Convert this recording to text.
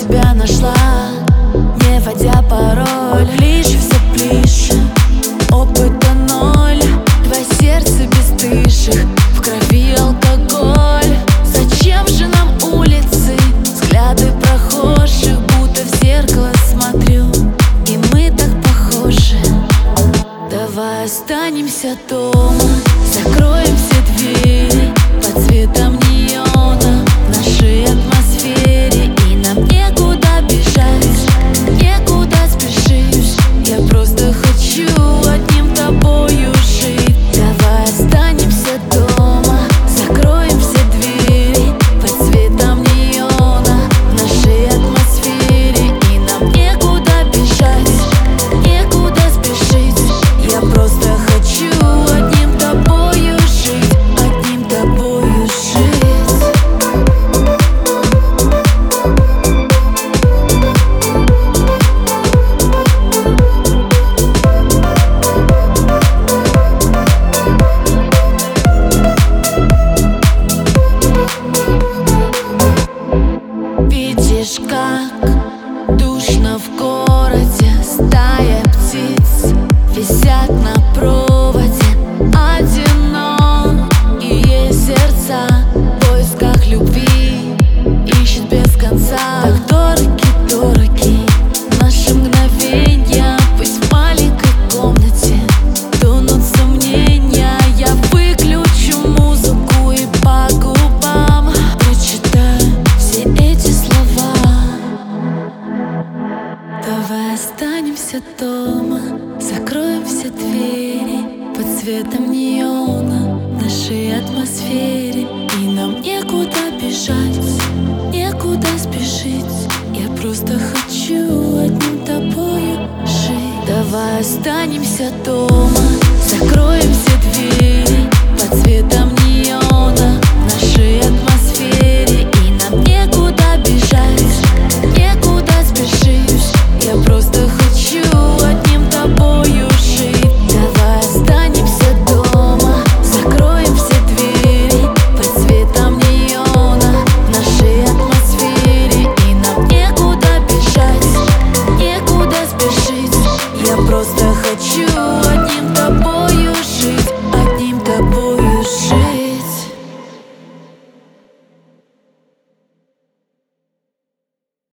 тебя нашла, не вводя пароль. Ближе, все ближе, опыта ноль. Твое сердце бесстыжих, в крови алкоголь. Зачем же нам улицы, взгляды прохожих? Будто в зеркало смотрю, и мы так похожи. Давай останемся дома, закроем все двери под цветом неона в нашей атмосфере. И нам некуда бежать, некуда спешить. Я просто хочу одним тобою жить. Давай останемся дома, закроем все двери под цветом неона в нашей атмосфере. И нам некуда бежать, некуда спешить. Я просто хочу одним тобою жить, одним тобою жить. Видишь, как душно в городе, стая птиц висят на проводе. Одинокие сердца в поисках любви ищут без конца. Так дороги, дороги наши мгновения. Пусть в маленькой комнате тонут сомнения. Я выключу музыку и по губам прочитаю все эти слова. Давай останемся дома, закроем все двери под цветом неона в нашей атмосфере. И нам некуда бежать, некуда спешить. Я просто хочу одним тобою жить. Давай останемся дома, закроем все двери под цветом неона в нашей атмосфере. И нам некуда бежать, некуда спешить. Я просто хочу одним тобою жить. Давай останемся дома, закроем все двери под цветом неона в нашей атмосфере. И нам некуда бежать, некуда спешить. Я просто